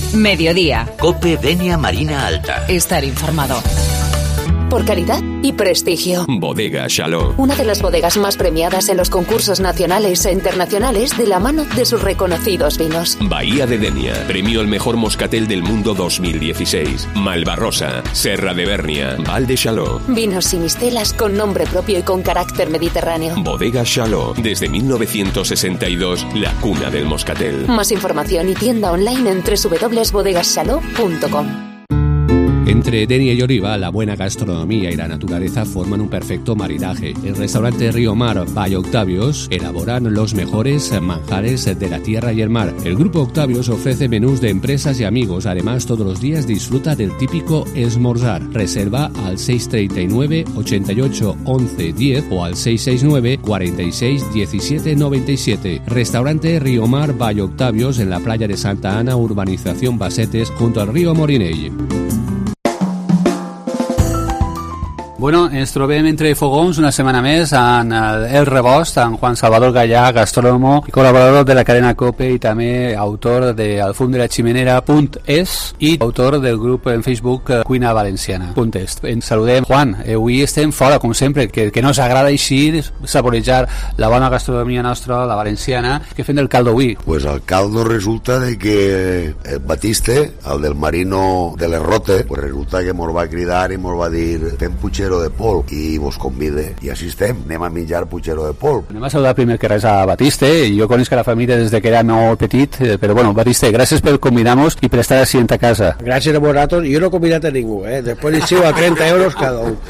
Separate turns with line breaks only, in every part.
Mediodía.
COPE Denia Marina Alta.
Estar informado.
Por calidad y prestigio.
Bodega Chaló.
Una de las bodegas más premiadas en los concursos nacionales e internacionales de la mano de sus reconocidos vinos.
Bahía de Denia. Premio al mejor moscatel del mundo 2016. Malvarrosa. Serra de Bernia. Val de Chaló.
Vinos y mistelas con nombre propio y con carácter mediterráneo.
Bodega Chaló. Desde 1962, la cuna del moscatel.
Más información y tienda online en www.bodegaschaló.com.
Entre Denia y Oliva, la buena gastronomía y la naturaleza forman un perfecto maridaje. El restaurante Río Mar by Octavios elaboran los mejores manjares de la tierra y el mar. El grupo Octavios ofrece menús de empresas y amigos. Además, todos los días disfruta del típico esmorzar. Reserva al 639 88 11 10 o al 669 46 17 97. Restaurante Río Mar by Octavios en la playa de Santa Ana, urbanización Basetes, junto al río Morinell.
Bueno, ens trobem entre fogons una setmana més en El Rebost, en Juan Salvador Gallà, gastrònomo i col·laborador de la cadena COPE i també autor de alfumdelachimenera.es i autor del grup en Facebook Cuina Valenciana.es. Ens saludem, Juan. Avui estem fora, com sempre, que nos agrada així saborejar la bona gastronomia nostra, la valenciana. Què fem del caldo avui?
Pues el caldo resulta de que el Batiste, el del Marino de l'Errote, pues resulta que mos va cridar i mos va dir fem puchero de polp i vos convide, i així estem, anem a menjar puchero de polp.
Anem a saludar primer que res a Batiste. Jo conec la família des que era molt petit, però bueno, Batiste, gràcies per convidar-nos i per estar així a casa.
Gràcies a vosaltres. Jo no he convidat a ningú, després hi siu a 30 euros cada un.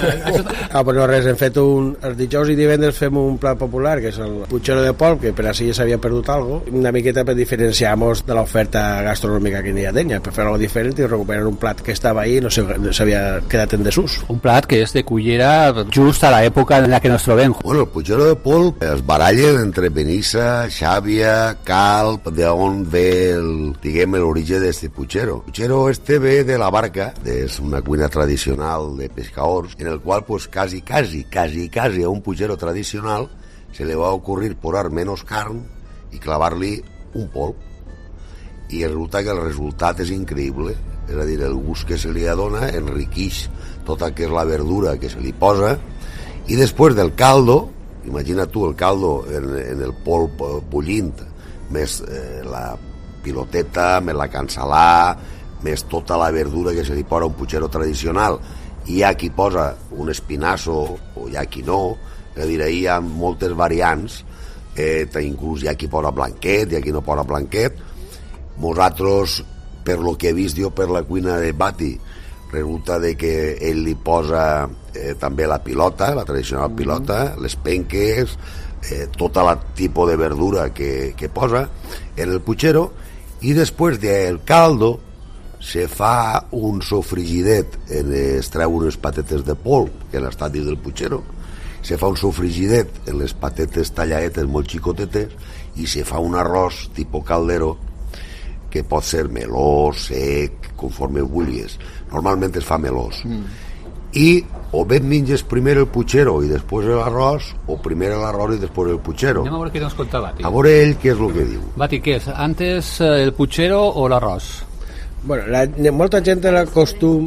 Però res, hem fet els dijous i divendres fem un plat popular que és el puchero de polp, que per així ja s'havia perdut algo, una miqueta per diferenciar-nos de l'oferta gastronòmica que hi ha a Denya, per fer alguna diferent i recuperar un plat que estava ahí i no s'havia quedat en desús.
Un plat que és de cullera just a l'època en la que nos trobem.
Bueno, el puchero de polp es barallen entre Benissa, Xàbia, Calp, d'on ve l'origen d'este puchero. El puchero este ve de la barca, és una cuina tradicional de pescadors, en el qual pues casi a un puchero tradicional se le va a ocurrir posar menos carn i clavar-li un polp. I resulta que el resultat és increïble, és a dir, el gust que se li adona enriqueix tota que és la verdura que se li posa, i després del caldo, imagina tu el caldo en el polp bullint, més la piloteta, més la cansalà, més tota la verdura que se li posa a un puchero tradicional, i hi ha qui posa un espinasso o hi ha qui no, és a dir, hi ha moltes variants, inclús hi ha qui posa blanquet, hi ha qui no posa blanquet. Nosaltres, per lo que he vist jo per la cuina de Bati, resulta de que ell li posa també la pilota, la tradicional pilota, les penques, tot el tipus de verdura que posa en el puchero, i després del caldo se fa un sofrigidet, es treu unes patates de polp que han estat dins del puchero, se fa un sofrigidet en les patates talladetes molt xicotetes i se fa un arròs tipus caldero que pot ser melós, sec, conforme vulguis. Normalment es fa melós. I o bé menges primer el puchero i després l'arròs, o primer l'arròs i després el puchero.
Anem a veure què ens conta Bati.
A veure ell què és el que diu.
Bati, què és? Antes el puchero o l'arròs?
Bueno, molta gent té el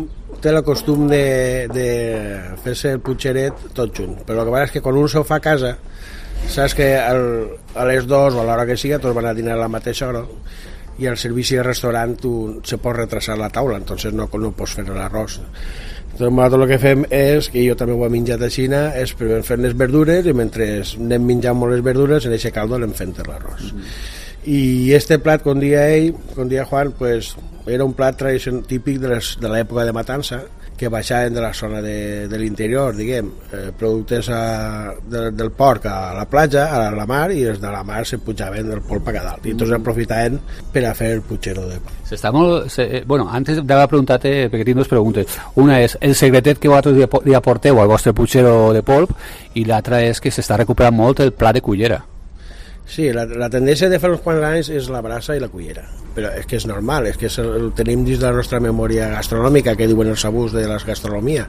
costum de fer-se el putxeret tot junt, però el que passa és que quan un s'ho fa a casa, saps que a les 2 o a l'hora que siga tots van a dinar a la mateixa hora, i al servici de restaurant se pot retrasar la taula, entonces no pots fer l'arròs. Entonces nosaltres el que fem és, que jo també ho he menjat així, és primer fem les verdures i mentre anem menjant molt les verdures en aquest caldo anem fent l'arròs. I este plat, com dia Juan, pues, era un plat tradicional típic de l'època de matança, que baixaven de la zona de l'interior, diguem, productes del porc a la platja, a la mar, i des de la mar se pujaven del polp a dalt, i tots aprofitaven per a fer el puchero de polp.
Bueno, antes de preguntar-te, perquè tinc dues preguntes. Una és el secretet que vosaltres li aporteu al vostre puchero de polp, i l'altra és que s'està recuperant molt el plat de cullera.
Sí, la tendència de fa uns quants anys és la brasa i la cullera, però és que és normal, és que el tenim dins de la nostra memòria gastronòmica, que diuen els sabors de la gastronomia,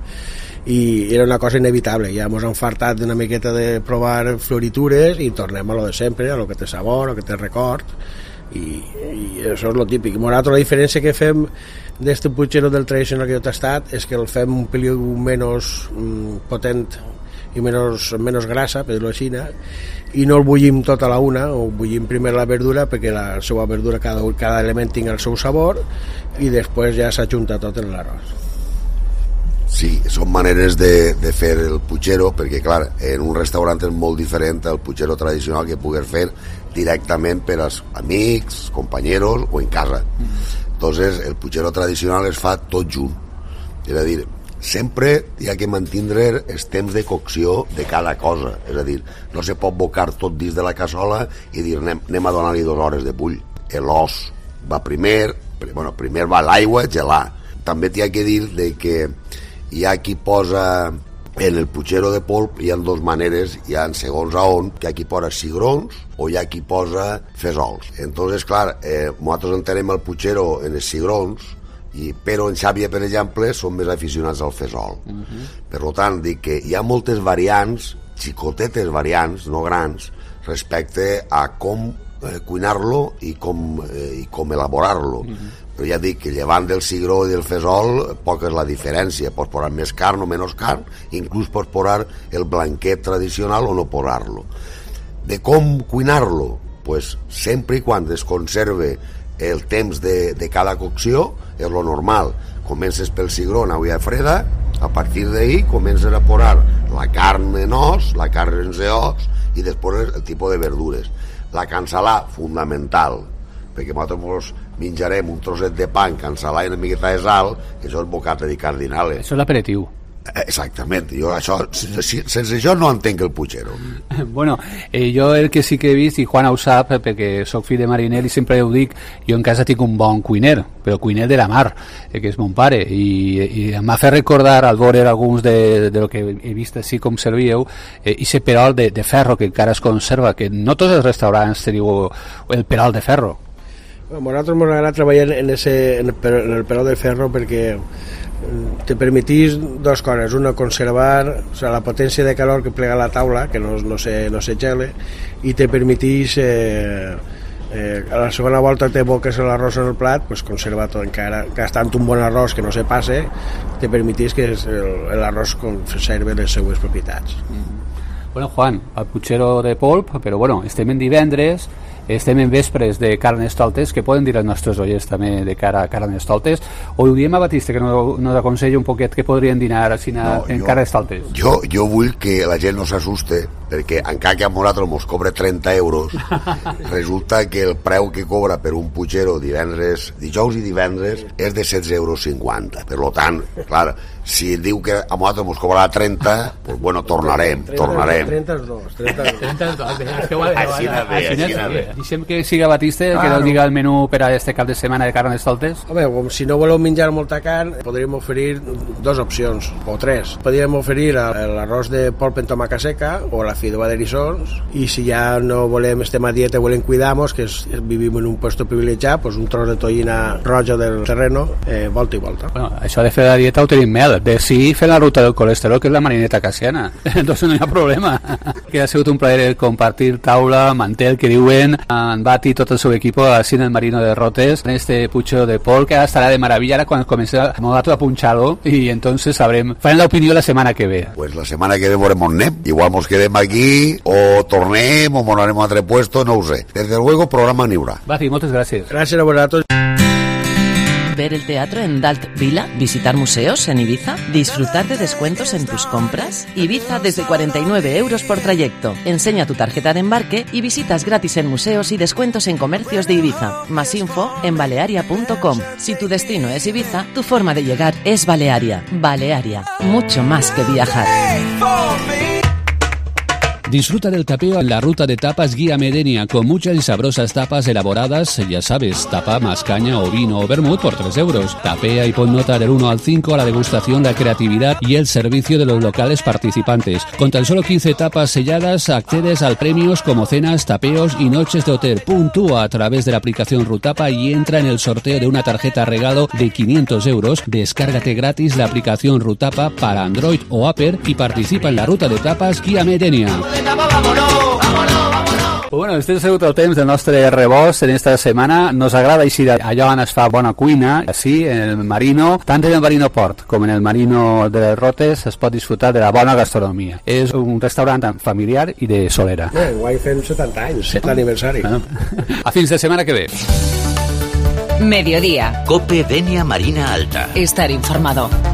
i era una cosa inevitable. Ja ens hem fartat d'una miqueta de provar floritures i tornem a lo de sempre, a lo que té sabor, a lo que té record, i això és lo típic. Nosaltres la diferència que fem d'este puchero del tradicional que jo t'he tastat és que el fem un peliu menys potent i menys grassa, per dir-ho així, i no el bullim tot a la una, o bullim primer la verdura perquè la seva verdura, cada element tingui el seu sabor, i després ja s'ajunta tot en l'arròs.
Sí, són maneres de fer el puchero, perquè clar, en un restaurant és molt diferent el puchero tradicional que pugues fer directament per als amics, companyeros o en casa. Entonces el puchero tradicional es fa tot junt, és a dir, sempre hi ha que mantindre els temps de cocció de cada cosa, és a dir, no se pot bocar tot dins de la cassola i dir anem a donar-li 2 hores de bull. L'os va primer va l'aigua, gelar. També t'hi ha que dir de que hi ha qui posa en el puchero de polp, hi ha 2 maneres, hi ha segons a on, hi ha qui posa cigrons o hi ha qui posa fesols. Entonces, clar, nosaltres entenem el puchero en els cigrons, però en Xàbia, per exemple, són més aficionats al fesol. Per tant, dic que hi ha moltes variants, xicotetes variants, no grans, respecte a com cuinar-lo i com elaborar-lo. Però ja dic que llevant del cigró i del fesol poca és la diferència, pots posar més carn o menys carn, inclús pots posar el blanquet tradicional o no posar-lo. De com cuinar-lo? Pues sempre i quan es conserve el temps de cada cocció és lo normal. Comences pel cigró en aigua freda, a partir d'ahí comences a posar la carn en os, la carn sense os i després el tipus de verdures. La cansalà, fundamental, perquè nosaltres menjarem un trosset de pa, cansalà i una miqueta de sal, que això és bocata di cardinale.
Això és l'aperitiu.
Exactament, jo això, sense això no entenc el puchero.
Bueno, jo el que sí que he vist, i Juan ho sap, perquè soc fill de mariner i sempre ho dic, jo en casa tinc un bon cuiner, però cuiner de la mar, que és mon pare, i m'ha fet recordar al veure alguns de lo que he vist així com servíeu, i ese perol de ferro que encara es conserva, que no tots els restaurants teniu el perol de ferro.
A nosaltres ens agrada treballar en el perol de ferro perquè te permetís 2 coses. Una, conservar la potència de calor que plega la taula, que no se gele, i te permetís a la segona volta te boques l'arròs en el plat, pues conserva tot encara, gastant un bon arròs que no se passe, te permetís que l'arròs conserve les seues propietats.
Bueno, Juan, el puchero de polp, però bueno, estem en divendres, estem en vespres de Carnestoltes, que poden dir els nostres oients també de cara a Carnestoltes, o ho diem a Batista, que nos aconsella un poquet que podrien dinar en Carnestoltes.
Jo vull que la gent no s'assuste, perquè encara que a nosaltres mos cobre 30 euros, resulta que el preu que cobra per un puchero dijous i divendres és de 16,50 euros. Per tant, clar, si diu que a nosaltres mos cobrarà 30, pues bueno, tornarem.
32.
Deixem que siga Batista que nos diga el menú per a este cap de setmana de Carnestoltes.
Home, si no voleu menjar molta carn, podríem oferir 2 opcions, o 3. Podríem oferir l'arròs de polp en tomaca seca o la fideuà d'eriçons, i si ja no volem, estem a dieta, volem cuidar-nos, que vivim en un puesto privilegiat, pues un tros de toïna roja del terreno, volta i volta.
Bueno, això de fer la dieta ho tenim mel. De sí, fer la ruta del colesterol, que és la marineta casiana. Entonces no hi ha problema. Que ha sigut un plaer compartir taula, mantel, que diuen, en Bati i tot el seu equip al Cine Marino de Rotes, en este pucho de polp, que estarà de maravilla ara quan comença a punxar-lo, i entonces sabrem, farem l'opinió la setmana que ve.
Pues la setmana que ve veurem on anem. Igual mos quedem aquí, o tornem, o anarem a altre puesto, no ho sé. Desde luego, programa n'hi haurà.
Bati, moltes gràcies.
Gràcies a vosaltres.
Ver el teatro en Dalt Vila, visitar museos en Ibiza, disfrutar de descuentos en tus compras. Ibiza desde 49 euros por trayecto. Enseña tu tarjeta de embarque y visitas gratis en museos y descuentos en comercios de Ibiza. Más info en balearia.com. Si tu destino es Ibiza, tu forma de llegar es Balearia. Balearia, mucho más que viajar.
Disfruta del tapeo en la ruta de tapas Guía Medenia, con muchas y sabrosas tapas elaboradas, ya sabes, tapa más caña o vino o vermut por 3 euros. Tapea y pon nota del 1 al 5 a la degustación, la creatividad y el servicio de los locales participantes. Con tan solo 15 tapas selladas accedes a premios como cenas, tapeos y noches de hotel. Puntúa a través de la aplicación Rutapa y entra en el sorteo de una tarjeta regalo de 500 euros. Descárgate gratis la aplicación Rutapa para Android o Apple y participa en la ruta de tapas Guía Medenia.
Bueno, este ha sigut el temps del nostre rebost en esta setmana. Nos agrada així allò on es fa bona cuina, així, en el Marino, tant en el Marino Port com en el Marino de les Rotes es pot disfrutar de la bona gastronomia. És un restaurant familiar i de solera.
Guai fem 70 anys, l'aniversari.
A fins de setmana que ve.
Mediodía.
Cope Denia Marina Alta.
Estar informado.